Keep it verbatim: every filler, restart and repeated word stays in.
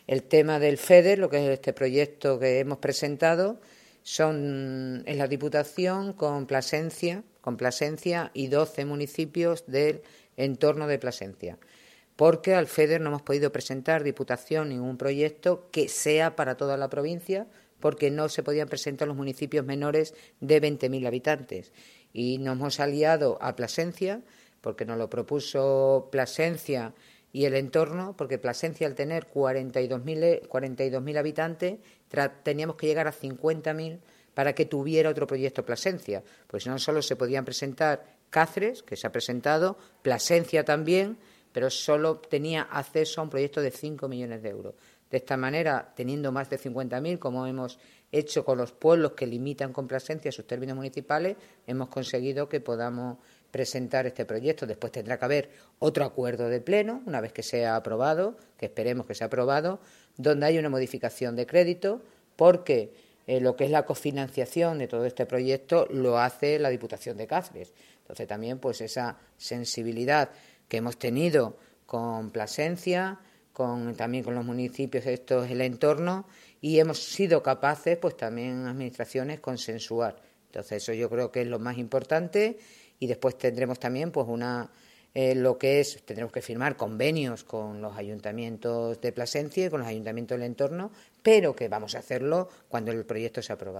El tema del FEDER, lo que es este proyecto que hemos presentado, son es la Diputación con Plasencia, con Plasencia y doce municipios del entorno de Plasencia. Porque al FEDER no hemos podido presentar, Diputación, ningún proyecto que sea para toda la provincia, porque no se podían presentar los municipios menores de veinte mil habitantes. Y nos hemos aliado a Plasencia, porque nos lo propuso Plasencia y el entorno, porque Plasencia, al tener cuarenta y dos mil habitantes, teníamos que llegar a cincuenta mil para que tuviera otro proyecto Plasencia. Pues no solo se podían presentar Cáceres, que se ha presentado, Plasencia también, pero solo tenía acceso a un proyecto de cinco millones de euros. De esta manera, teniendo más de cincuenta mil, como hemos hecho con los pueblos que limitan con Plasencia sus términos municipales, hemos conseguido que podamos presentar este proyecto. Después tendrá que haber otro acuerdo de pleno, una vez que sea aprobado, que esperemos que sea aprobado, donde haya una modificación de crédito, porque eh, lo que es la cofinanciación de todo este proyecto lo hace la Diputación de Cáceres. Entonces también pues esa sensibilidad que hemos tenido con Plasencia, con, también con los municipios estos, el entorno, y hemos sido capaces, pues también administraciones, consensuar. Entonces eso yo creo que es lo más importante, y después tendremos también pues una eh, lo que es, tendremos que firmar convenios con los ayuntamientos de Plasencia y con los ayuntamientos del entorno, pero que vamos a hacerlo cuando el proyecto sea aprobado.